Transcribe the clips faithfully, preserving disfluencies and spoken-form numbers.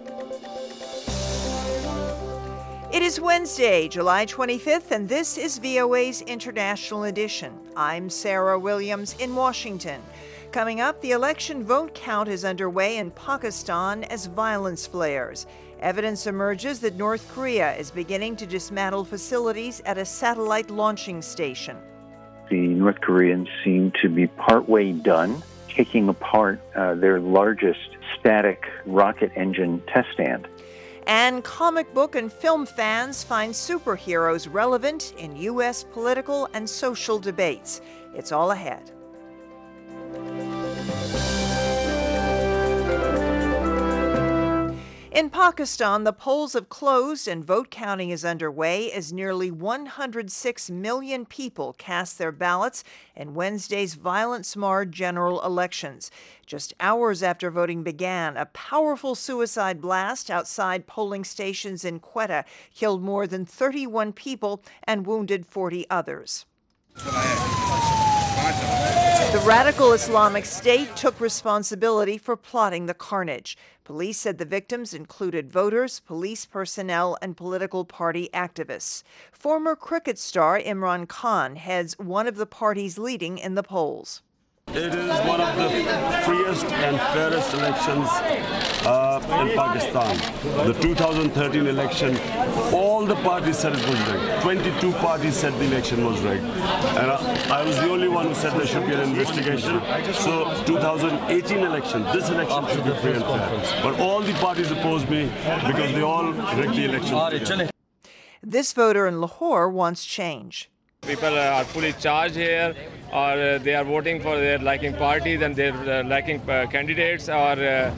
It is Wednesday, July twenty-fifth, and this is V O A's International Edition. I'm Sarah Williams in Washington. Coming up, the election vote count is underway in Pakistan as violence flares. Evidence emerges that North Korea is beginning to dismantle facilities at a satellite launching station. The North Koreans seem to be partway done taking apart uh, their largest static rocket engine test stand. And comic book and film fans find superheroes relevant in U S political and social debates. It's all ahead. In Pakistan, the polls have closed and vote counting is underway as nearly one hundred six million people cast their ballots in Wednesday's violence-marred general elections. Just hours after voting began, a powerful suicide blast outside polling stations in Quetta killed more than thirty-one people and wounded forty others. The radical Islamic State took responsibility for plotting the carnage. Police said the victims included voters, police personnel, and political party activists. Former cricket star Imran Khan heads one of the parties leading in the polls. It is one of the freest and fairest elections uh, in Pakistan. The two thousand thirteen election, all the parties said it was rigged. twenty-two parties said the election was rigged. And I, I was the only one who said there should be an investigation. So two thousand eighteen election, this election should be free and fair. But all the parties opposed me because they all rigged the election. This voter in Lahore wants change. People are fully charged here, or uh, they are voting for their liking parties and their uh, liking uh, candidates, or uh,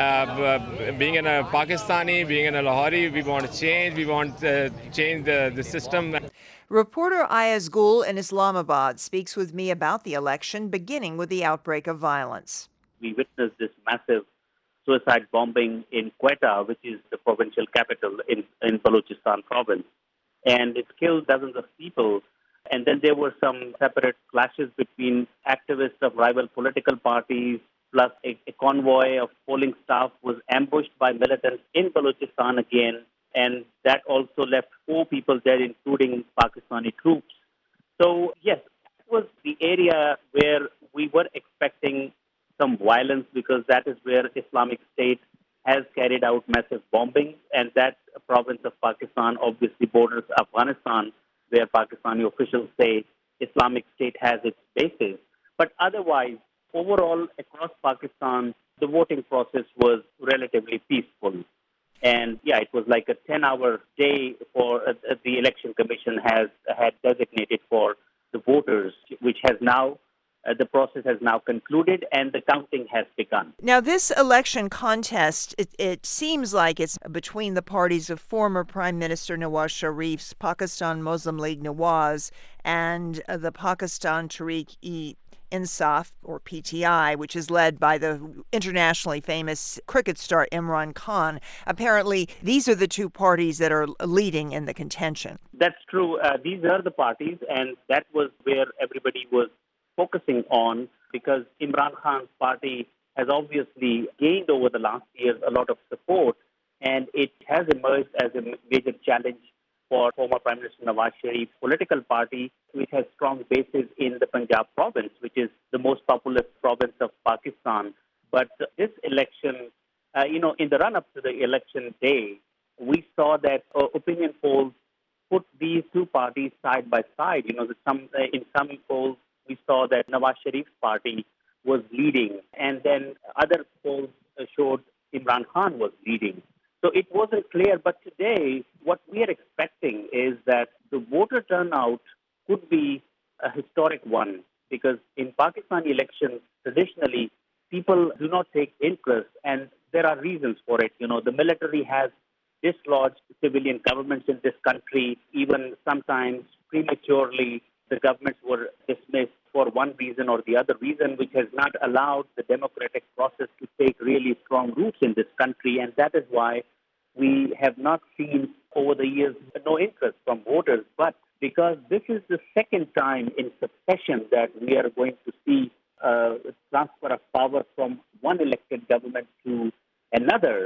uh, being in a Pakistani, being in a Lahori, we want to change, we want to change the, the system. Reporter Ayaz Gul in Islamabad speaks with me about the election, beginning with the outbreak of violence. We witnessed this massive suicide bombing in Quetta, which is the provincial capital in, in Balochistan province, and it killed dozens of people. And then there were some separate clashes between activists of rival political parties, plus a, a convoy of polling staff was ambushed by militants in Balochistan again, and that also left four people dead, including Pakistani troops. So, yes, it was the area where we were expecting some violence because that is where Islamic State has carried out massive bombing, and that province of Pakistan obviously borders Afghanistan, where Pakistani officials say Islamic State has its bases. But otherwise, overall, across Pakistan, the voting process was relatively peaceful. And yeah, it was like a ten-hour day for uh, the Election Commission has had designated for the voters, which has now Uh, the process has now concluded and the counting has begun. Now, this election contest, it, it seems like it's between the parties of former Prime Minister Nawaz Sharif's Pakistan Muslim League Nawaz and uh, the Pakistan Tehreek-e-Insaf, or P T I, which is led by the internationally famous cricket star Imran Khan. Apparently, these are the two parties that are leading in the contention. That's true. Uh, these are the parties, and that was where everybody was focusing on, because Imran Khan's party has obviously gained over the last years a lot of support, and it has emerged as a major challenge for former Prime Minister Nawaz Sharif's political party, which has strong bases in the Punjab province, which is the most populous province of Pakistan. But this election, uh, you know, in the run-up to the election day, we saw that uh, opinion polls put these two parties side by side. You know, some uh, in some polls, we saw that Nawaz Sharif's party was leading, and then other polls showed Imran Khan was leading. So it wasn't clear, but today what we are expecting is that the voter turnout could be a historic one, because in Pakistani elections, traditionally, people do not take interest, and there are reasons for it. You know, the military has dislodged civilian governments in this country, even sometimes prematurely. The governments were dismissed for one reason or the other reason, which has not allowed the democratic process to take really strong roots in this country. And that is why we have not seen over the years no interest from voters. But because this is the second time in succession that we are going to see a transfer of power from one elected government to another,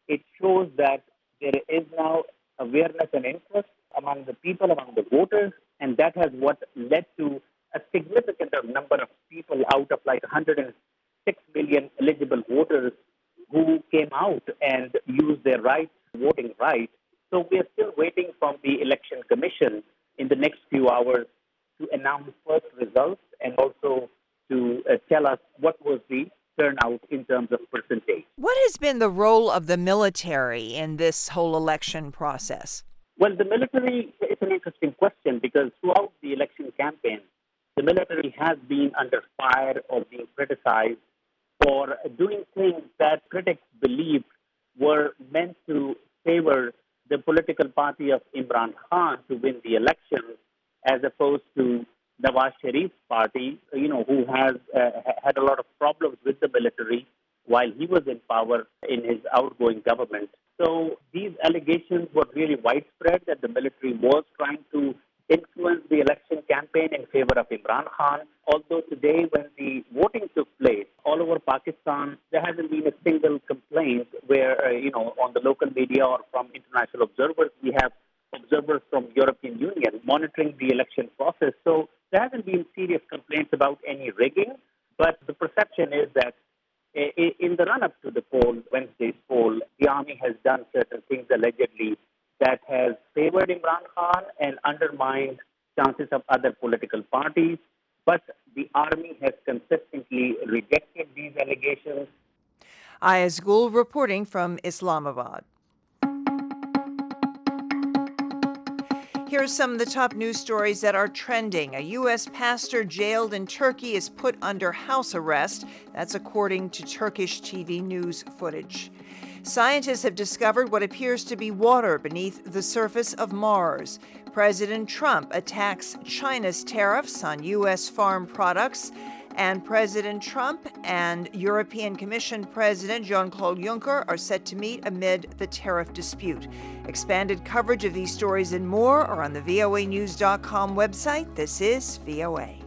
it shows that there is now awareness and interest among the people, among the voters, and that has what led to a significant number of people out of like one hundred six million eligible voters who came out and used their right, voting right. So we are still waiting from the Election Commission in the next few hours to announce first results and also to uh, tell us what was the turnout in terms of percentage. What has been the role of the military in this whole election process? Well, the military, it's an interesting question because throughout the election campaign, the military has been under fire or being criticized for doing things that critics believe were meant to favor the political party of Imran Khan to win the election, as opposed to Nawaz Sharif's party, you know, who has uh, had a lot of problems with the military while he was in power in his outgoing government. So these allegations were really widespread that the military was trying to influence the election campaign in favor of Imran Khan. Although today, when the voting took place all over Pakistan, there hasn't been a single complaint where, uh, you know, on the local media or from international observers, we have observers from European Union monitoring the election process. So there hasn't been serious complaints about any rigging, but the perception is that in the run-up to the poll, Wednesday's poll, the army has done certain things allegedly that has favored Imran Khan and undermined chances of other political parties. But the army has consistently rejected these allegations. Ayaz Gul reporting from Islamabad. Here are some of the top news stories that are trending. A U S pastor jailed in Turkey is put under house arrest. That's according to Turkish T V news footage. Scientists have discovered what appears to be water beneath the surface of Mars. President Trump attacks China's tariffs on U S farm products. And President Trump and European Commission President Jean-Claude Juncker are set to meet amid the tariff dispute. Expanded coverage of these stories and more are on the V O A news dot com website. This is V O A.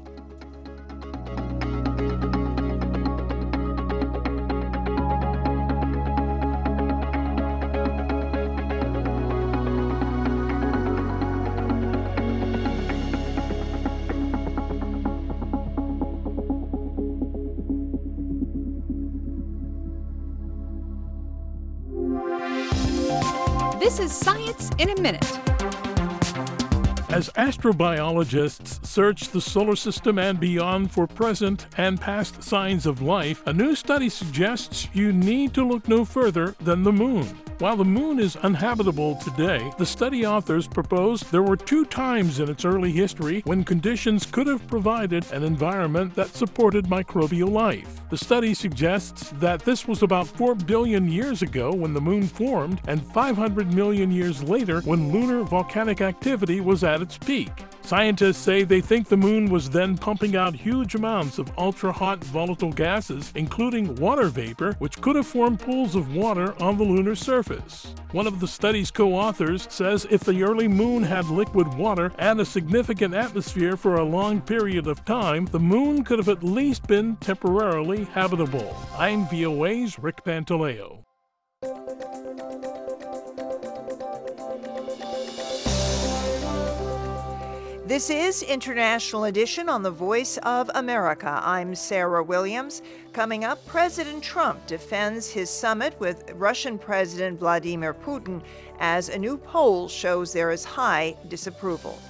This is Science in a Minute. As astrobiologists search the solar system and beyond for present and past signs of life, a new study suggests you need to look no further than the moon. While the moon is uninhabitable today, the study authors propose there were two times in its early history when conditions could have provided an environment that supported microbial life. The study suggests that this was about four billion years ago when the moon formed and five hundred million years later when lunar volcanic activity was at its peak. Scientists say they think the moon was then pumping out huge amounts of ultra-hot volatile gases, including water vapor, which could have formed pools of water on the lunar surface. One of the study's co-authors says if the early moon had liquid water and a significant atmosphere for a long period of time, the moon could have at least been temporarily habitable. I'm V O A's Rick Pantaleo. This is International Edition on the Voice of America. I'm Sarah Williams. Coming up, President Trump defends his summit with Russian President Vladimir Putin as a new poll shows there is high disapproval.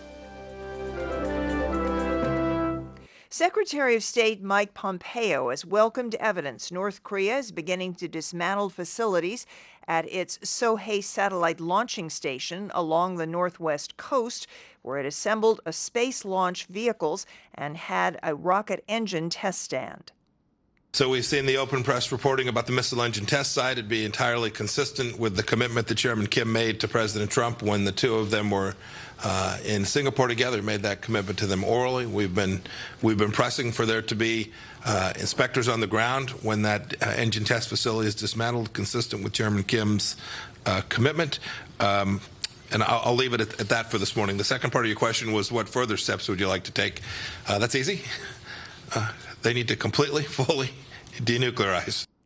Secretary of State Mike Pompeo has welcomed evidence North Korea is beginning to dismantle facilities at its Sohae satellite launching station along the northwest coast, where it assembled a space launch vehicles and had a rocket engine test stand. So we've seen the open press reporting about the missile engine test site. It'd be entirely consistent with the commitment that Chairman Kim made to President Trump when the two of them were uh, in Singapore together, made that commitment to them orally. We've been we've been pressing for there to be uh, inspectors on the ground when that uh, engine test facility is dismantled, consistent with Chairman Kim's uh, commitment. Um, And I'll, I'll leave it at, at that for this morning. The second part of your question was, what further steps would you like to take? Uh, that's easy. Uh, they need to completely, fully denuclearize.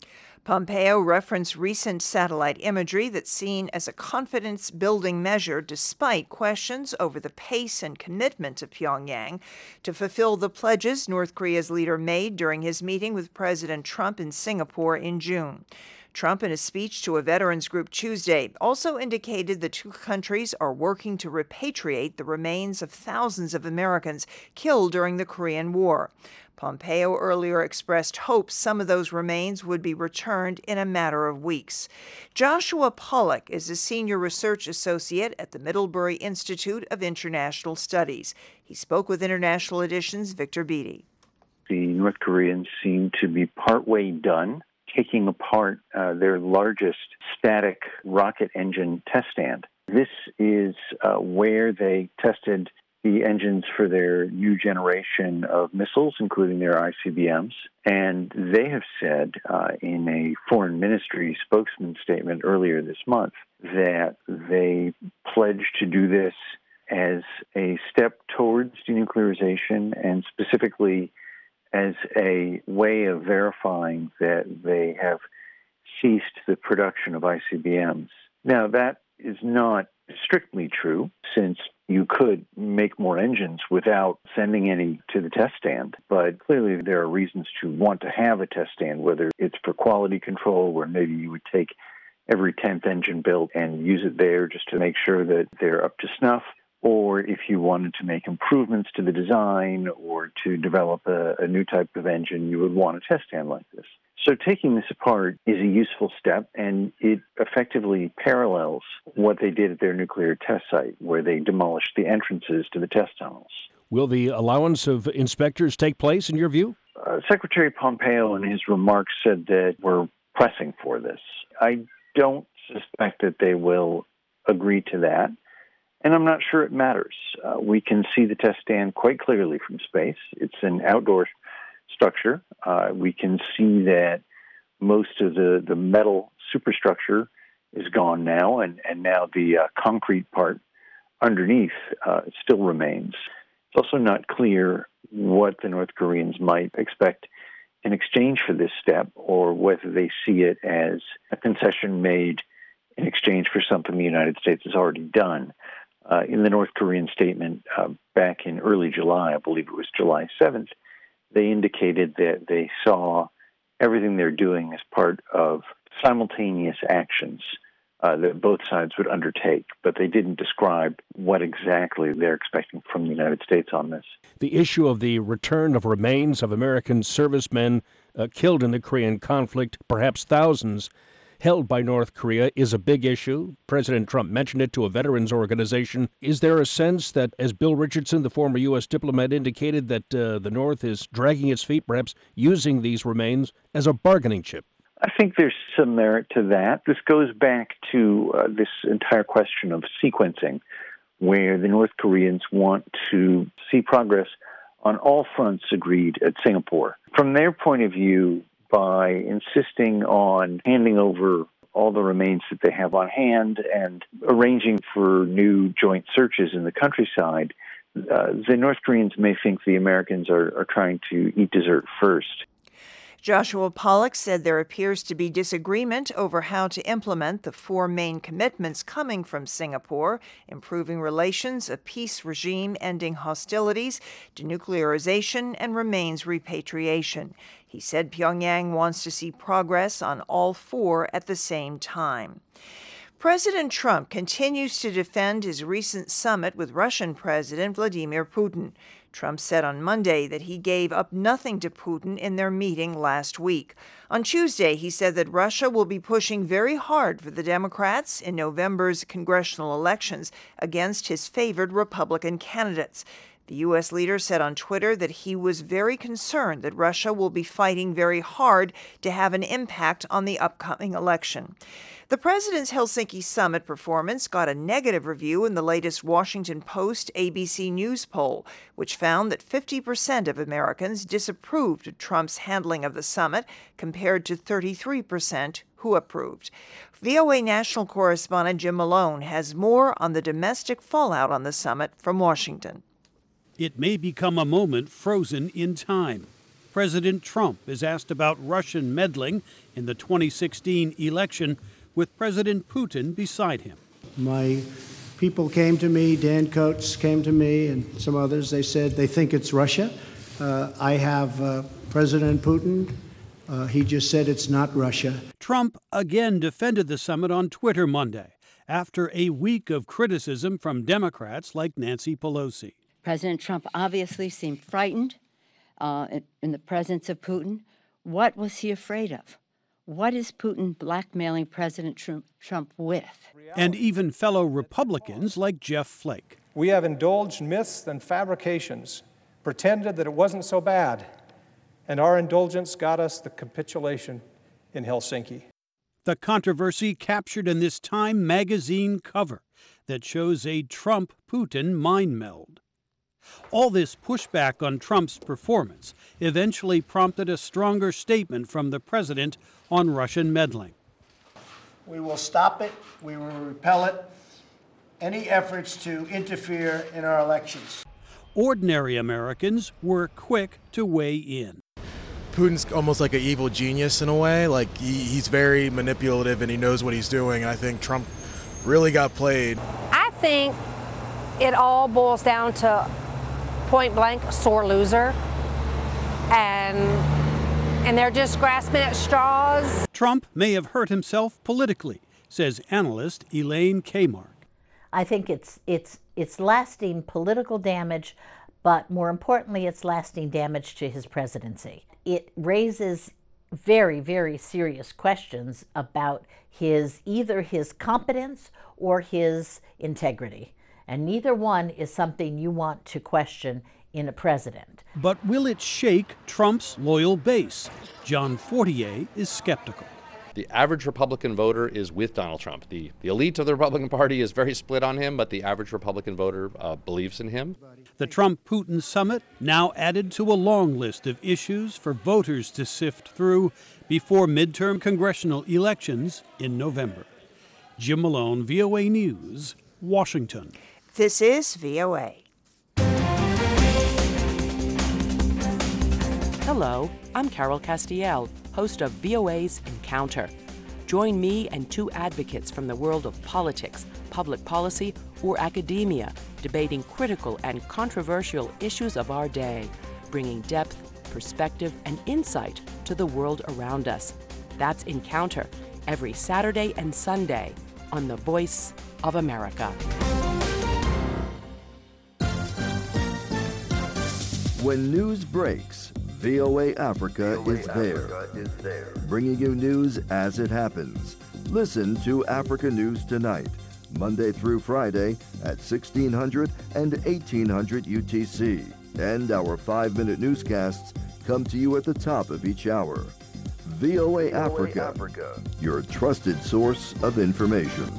Pompeo referenced recent satellite imagery that's seen as a confidence-building measure despite questions over the pace and commitment of Pyongyang to fulfill the pledges North Korea's leader made during his meeting with President Trump in Singapore in June. Trump, in a speech to a veterans group Tuesday, also indicated the two countries are working to repatriate the remains of thousands of Americans killed during the Korean War. Pompeo earlier expressed hope some of those remains would be returned in a matter of weeks. Joshua Pollack is a senior research associate at the Middlebury Institute of International Studies. He spoke with International Edition's Victor Beattie. The North Koreans seem to be partway done taking apart uh, their largest static rocket engine test stand. This is uh, where they tested the engines for their new generation of missiles, including their I C B Ms. And they have said uh, in a foreign ministry spokesman statement earlier this month that they pledge to do this as a step towards denuclearization and specifically as a way of verifying that they have ceased the production of I C B Ms. Now, that is not strictly true, since you could make more engines without sending any to the test stand. But clearly there are reasons to want to have a test stand, whether it's for quality control, where maybe you would take every tenth engine built and use it there just to make sure that they're up to snuff, or if you wanted to make improvements to the design or to develop a, a new type of engine, you would want a test stand like this. So taking this apart is a useful step, and it effectively parallels what they did at their nuclear test site, where they demolished the entrances to the test tunnels. Will the allowance of inspectors take place, in your view? Uh, Secretary Pompeo, in his remarks, said that we're pressing for this. I don't suspect that they will agree to that, and I'm not sure it matters. Uh, we can see the test stand quite clearly from space. It's an outdoor structure. Uh, we can see that most of the, the metal superstructure is gone now, and, and now the uh, concrete part underneath uh, still remains. It's also not clear what the North Koreans might expect in exchange for this step, or whether they see it as a concession made in exchange for something the United States has already done. Uh, in the North Korean statement uh, back in early July, I believe it was July seventh, they indicated that they saw everything they're doing as part of simultaneous actions uh, that both sides would undertake, but they didn't describe what exactly they're expecting from the United States on this. The issue of the return of remains of American servicemen uh, killed in the Korean conflict, perhaps thousands, held by North Korea, is a big issue. President Trump mentioned it to a veterans organization. Is there a sense that, as Bill Richardson, the former U S diplomat, indicated, that uh, the North is dragging its feet, perhaps using these remains as a bargaining chip? I think there's some merit to that. This goes back to uh, this entire question of sequencing, where the North Koreans want to see progress on all fronts agreed at Singapore. From their point of view, by insisting on handing over all the remains that they have on hand and arranging for new joint searches in the countryside, uh, the North Koreans may think the Americans are, are trying to eat dessert first. Joshua Pollack said there appears to be disagreement over how to implement the four main commitments coming from Singapore: improving relations, a peace regime, ending hostilities, denuclearization, and remains repatriation. He said Pyongyang wants to see progress on all four at the same time. President Trump continues to defend his recent summit with Russian President Vladimir Putin. Trump said on Monday that he gave up nothing to Putin in their meeting last week. On Tuesday, he said that Russia will be pushing very hard for the Democrats in November's congressional elections against his favored Republican candidates. The U S leader said on Twitter that he was very concerned that Russia will be fighting very hard to have an impact on the upcoming election. The president's Helsinki summit performance got a negative review in the latest Washington Post A B C News poll, which found that fifty percent of Americans disapproved of Trump's handling of the summit, compared to thirty-three percent who approved. V O A national correspondent Jim Malone has more on the domestic fallout on the summit from Washington. It may become a moment frozen in time. President Trump is asked about Russian meddling in the twenty sixteen election with President Putin beside him. My people came to me, Dan Coates came to me, and some others. They said they think it's Russia. Uh, I have uh, President Putin. Uh, he just said it's not Russia. Trump again defended the summit on Twitter Monday after a week of criticism from Democrats like Nancy Pelosi. President Trump obviously seemed frightened uh, in the presence of Putin. What was he afraid of? What is Putin blackmailing President Trump with? And even fellow Republicans like Jeff Flake. We have indulged myths and fabrications, pretended that it wasn't so bad, and our indulgence got us the capitulation in Helsinki. The controversy captured in this Time magazine cover that shows a Trump-Putin mind meld. All this pushback on Trump's performance eventually prompted a stronger statement from the president on Russian meddling. We will stop it. We will repel it. Any efforts to interfere in our elections. Ordinary Americans were quick to weigh in. Putin's almost like an evil genius in a way. Like he, he's very manipulative and he knows what he's doing. And I think Trump really got played. I think it all boils down to point blank sore loser, and and they're just grasping at straws. Trump may have hurt himself politically, says analyst Elaine Kmark. I think it's it's it's lasting political damage, but more importantly, it's lasting damage to his presidency. It raises very, very serious questions about his either his competence or his integrity. And neither one is something you want to question in a president. But will it shake Trump's loyal base? John Fortier is skeptical. The average Republican voter is with Donald Trump. The, the elite of the Republican Party is very split on him, but the average Republican voter uh, believes in him. The Trump-Putin summit now added to a long list of issues for voters to sift through before midterm congressional elections in November. Jim Malone, V O A News, Washington. This is V O A. Hello, I'm Carol Castiel, host of V O A's Encounter. Join me and two advocates from the world of politics, public policy, or academia, debating critical and controversial issues of our day, bringing depth, perspective, and insight to the world around us. That's Encounter, every Saturday and Sunday on The Voice of America. When news breaks, V O A Africa, V O A is, Africa there, is there, bringing you news as it happens. Listen to Africa News Tonight, Monday through Friday at sixteen hundred and eighteen hundred U T C. And our five-minute newscasts come to you at the top of each hour. V O A, V O A Africa, Africa, your trusted source of information.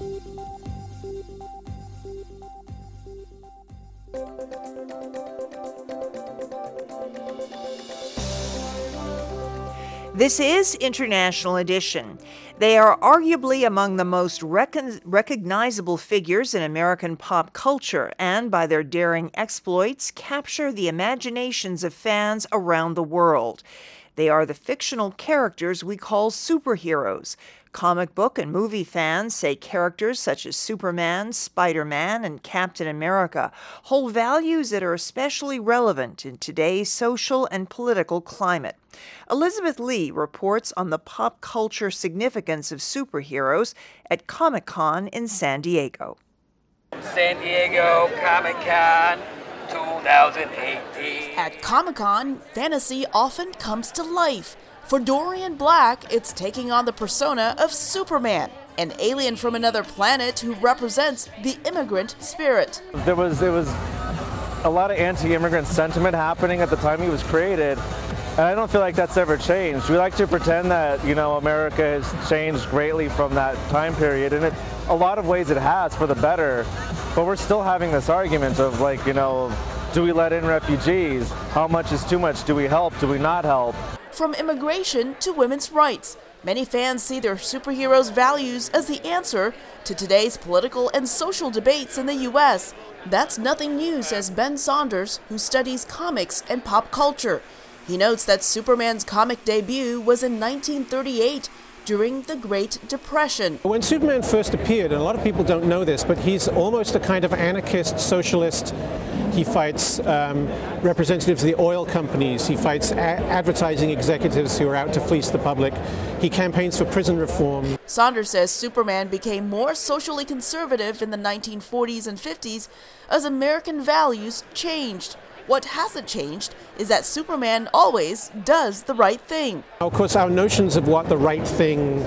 This is International Edition. They are arguably among the most recon- recognizable figures in American pop culture and, by their daring exploits, capture the imaginations of fans around the world. They are the fictional characters we call superheroes. Comic book and movie fans say characters such as Superman, Spider-Man, and Captain America hold values that are especially relevant in today's social and political climate. Elizabeth Lee reports on the pop culture significance of superheroes at Comic-Con in San Diego. San Diego Comic-Con twenty eighteen. At Comic-Con, fantasy often comes to life. For Dorian Black, it's taking on the persona of Superman, an alien from another planet who represents the immigrant spirit. There was there was a lot of anti-immigrant sentiment happening at the time he was created, and I don't feel like that's ever changed. We like to pretend that, you know, America has changed greatly from that time period, and in a lot of ways it has for the better, but we're still having this argument of, like, you know, do we let in refugees? How much is too much? Do we help? Do we not help? From immigration to women's rights, many fans see their superheroes' values as the answer to today's political and social debates in the U S. That's nothing new, says Ben Saunders, who studies comics and pop culture. He notes that Superman's comic debut was in nineteen thirty-eight, during the Great Depression. When Superman first appeared, and a lot of people don't know this, but he's almost a kind of anarchist socialist. He fights um, representatives of the oil companies. He fights a- advertising executives who are out to fleece the public. He campaigns for prison reform. Saunders says Superman became more socially conservative in the nineteen forties and fifties as American values changed. What hasn't changed is that Superman always does the right thing. Of course, our notions of what the right thing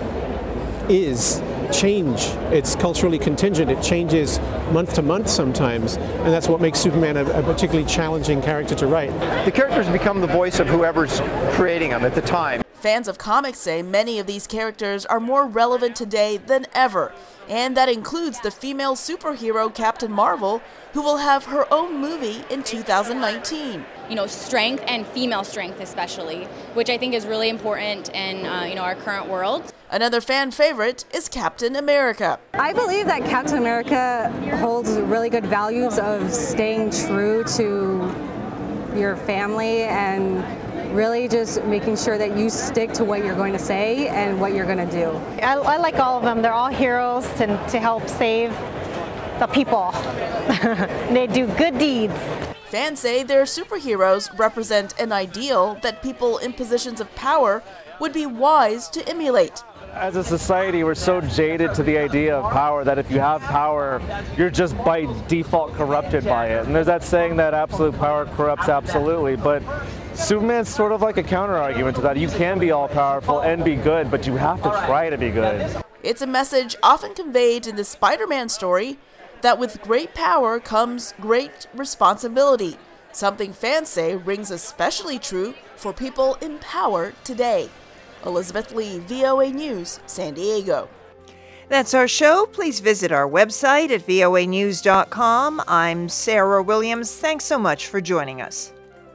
is change. It's culturally contingent. It changes month to month sometimes, and that's what makes Superman a, a particularly challenging character to write. The characters become the voice of whoever's creating them at the time. Fans of comics say many of these characters are more relevant today than ever, and that includes the female superhero Captain Marvel, who will have her own movie in two thousand nineteen. You know, strength and female strength especially, which I think is really important in uh, you know, our current world. Another fan favorite is Captain America. I believe that Captain America holds really good values of staying true to your family and really just making sure that you stick to what you're going to say and what you're going to do. I, I like all of them. They're all heroes to, to help save the people. They do good deeds. Fans say their superheroes represent an ideal that people in positions of power would be wise to emulate. As a society, we're so jaded to the idea of power that if you have power, you're just by default corrupted by it. And there's that saying that absolute power corrupts absolutely, but Superman's sort of like a counter-argument to that. You can be all-powerful and be good, but you have to try to be good. It's a message often conveyed in the Spider-Man story that with great power comes great responsibility, something fans say rings especially true for people in power today. Elizabeth Lee, V O A News, San Diego. That's our show. Please visit our website at V O A news dot com. I'm Sarah Williams. Thanks so much for joining us.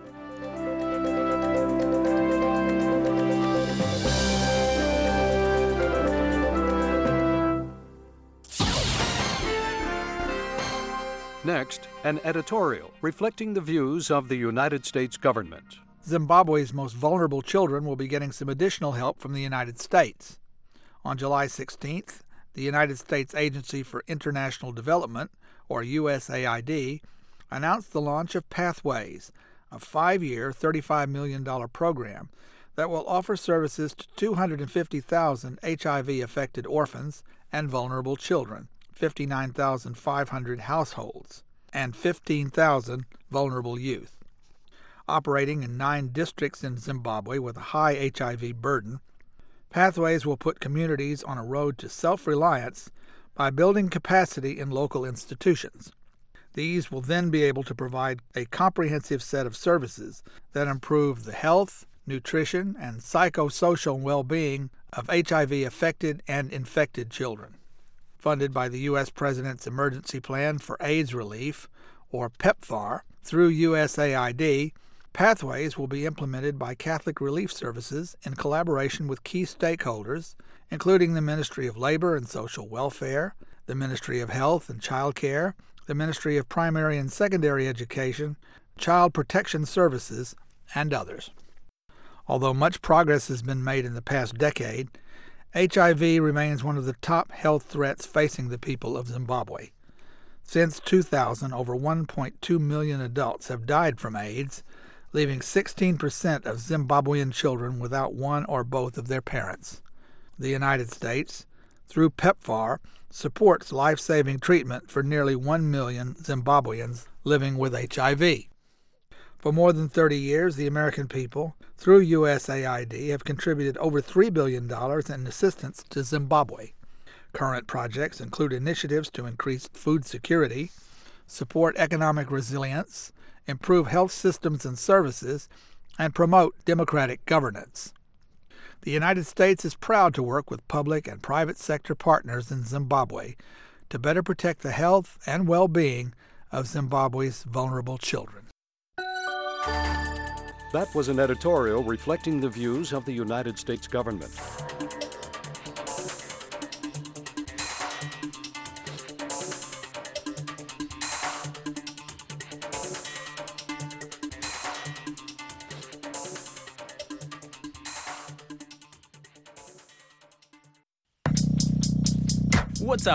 Next, an editorial reflecting the views of the United States government. Zimbabwe's most vulnerable children will be getting some additional help from the United States. On July sixteenth, the United States Agency for International Development, or U S A I D, announced the launch of Pathways, a five-year, thirty-five million dollars program that will offer services to two hundred fifty thousand H I V-affected orphans and vulnerable children, fifty-nine thousand five hundred households, and fifteen thousand vulnerable youth. Operating in nine districts in Zimbabwe with a high H I V burden, Pathways will put communities on a road to self-reliance by building capacity in local institutions. These will then be able to provide a comprehensive set of services that improve the health, nutrition, and psychosocial well-being of H I V-affected and infected children. Funded by the U S President's Emergency Plan for AIDS Relief, or PEPFAR, through U S A I D, Pathways will be implemented by Catholic Relief Services in collaboration with key stakeholders, including the Ministry of Labor and Social Welfare, the Ministry of Health and Child Care, the Ministry of Primary and Secondary Education, Child Protection Services, and others. Although much progress has been made in the past decade, H I V remains one of the top health threats facing the people of Zimbabwe. Since two thousand, over one point two million adults have died from AIDS, leaving sixteen percent of Zimbabwean children without one or both of their parents. The United States, through PEPFAR, supports life-saving treatment for nearly one million Zimbabweans living with H I V. For more than thirty years, the American people, through U S A I D, have contributed over three billion dollars in assistance to Zimbabwe. Current projects include initiatives to increase food security, support economic resilience, improve health systems and services, and promote democratic governance. The United States is proud to work with public and private sector partners in Zimbabwe to better protect the health and well-being of Zimbabwe's vulnerable children. That was an editorial reflecting the views of the United States government. What's